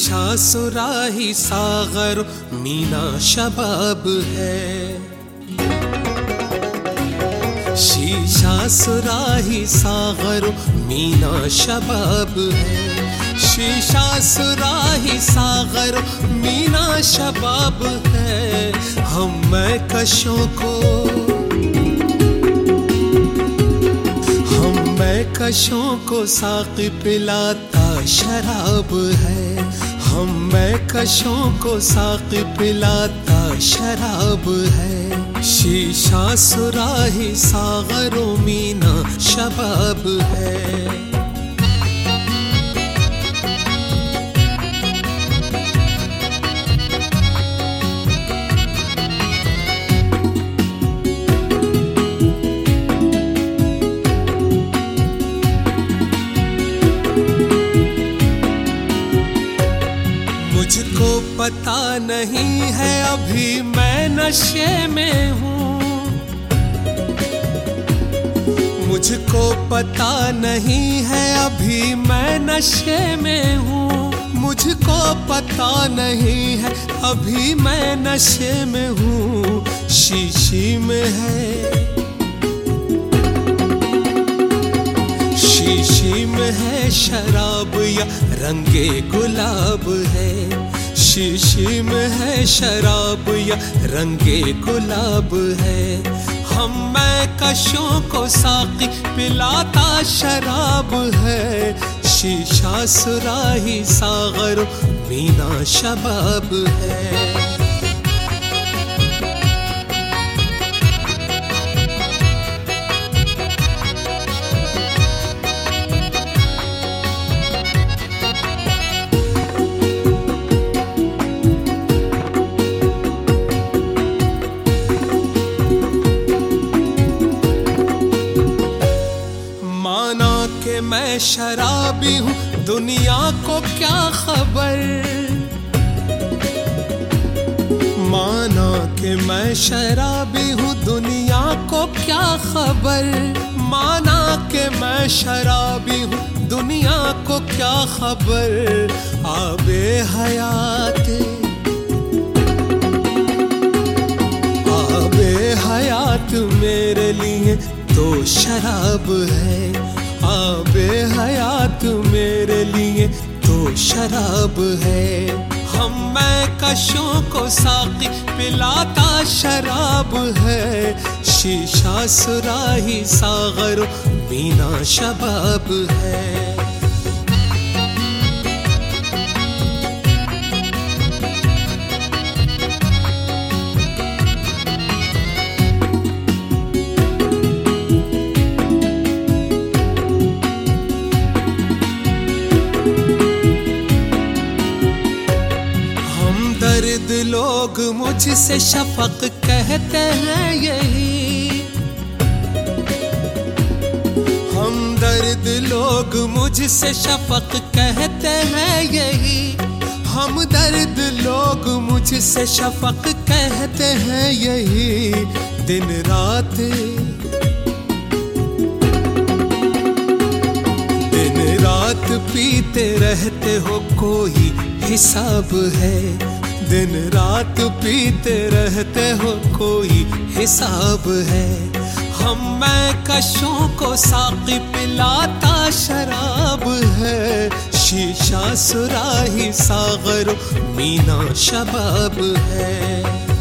शीशा सुराही सागर मीना शबाब है। शीशा सुराही सागर मीना शबाब है। शीशा सुराही सागर मीना शबाब है। हम महकशों को साक़ी पिलाता शराब है। हम महकशों को साक़ी पिलाता शराब है। शीशा सुराही सागर मीना शबाब है। मुझको पता नहीं है अभी मैं नशे में हूँ। मुझको पता नहीं है अभी मैं नशे में हूँ। मुझको पता नहीं है अभी मैं नशे में हूँ। शीशी में है, शीशी में है शराब या रंगे गुलाब है। शीशी में है शराब या रंगे गुलाब है। हम महकशों को साक़ी पिलाता शराब है। शीशा सुराही सागर मीना शबाब है। कि मैं शराबी हूँ दुनिया को क्या खबर। माना कि मैं शराबी हूँ दुनिया को क्या खबर। माना कि मैं शराबी हूँ दुनिया को क्या खबर। आबे हयात, आबे हयात मेरे लिए तो शराब है। आबे हयात मेरे लिए तो शराब है। हम महकशों को साक़ी पिलाता शराब है। शीशा सुराही सागर मीना शबाब है। दर्द लोग मुझसे शफक कहते हैं यही। हम दर्द लोग मुझसे शफक कहते हैं यही। हम दर्द लोग मुझसे शफक कहते हैं यही। दिन रात, दिन रात पीते रहते हो कोई हिसाब है। दिन रात पीते रहते हो कोई हिसाब है। हम महकशों को साक़ी पिलाता शराब है। शीशा सुराही सागर मीना शबाब है।